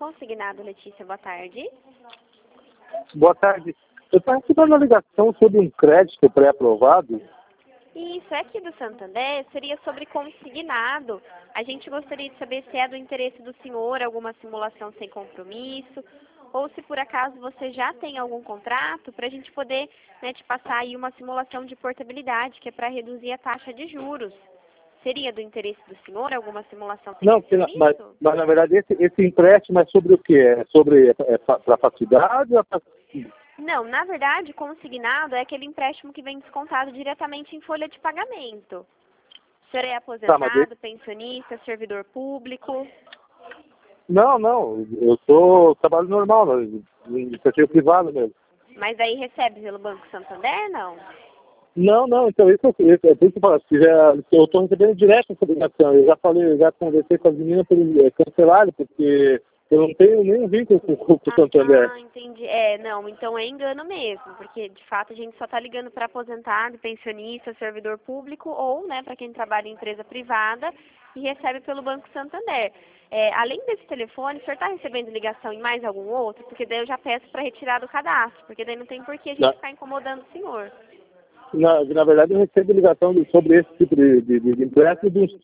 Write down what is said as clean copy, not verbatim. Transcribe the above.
Consignado, Letícia, boa tarde. Boa tarde. Eu estava recebendo uma ligação sobre um crédito pré-aprovado. Isso, é aqui do Santander, seria sobre consignado. A gente gostaria de saber se é do interesse do senhor alguma simulação sem compromisso, ou se por acaso você já tem algum contrato, para a gente poder, né, te passar aí uma simulação de portabilidade, que é para reduzir a taxa de juros. Seria do interesse do senhor alguma simulação sem Não, compromisso? mas na verdade esse empréstimo é sobre o quê? É sobre para facilidade ou é Não, na verdade, consignado é aquele empréstimo que vem descontado diretamente em folha de pagamento. O senhor é Tá, mas aposentado, pensionista, servidor público? Não, eu trabalho normal, iniciativa privada mesmo. Mas aí recebe pelo Banco Santander, não? Não, então isso é por isso que eu falo, eu estou recebendo direto essa ligação. Eu já conversei com as meninas para eles cancelarem, porque eu não tenho nenhum vínculo com o Santander. Ah, entendi. Não, então é engano mesmo, porque de fato a gente só está ligando para aposentado, pensionista, servidor público ou, né, para quem trabalha em empresa privada e recebe pelo Banco Santander. Além desse telefone, o senhor está recebendo ligação em mais algum outro? Porque daí eu já peço para retirar do cadastro, porque daí não tem por que a gente ficar incomodando o senhor. Na verdade, eu recebo ligação sobre esse tipo de empréstimo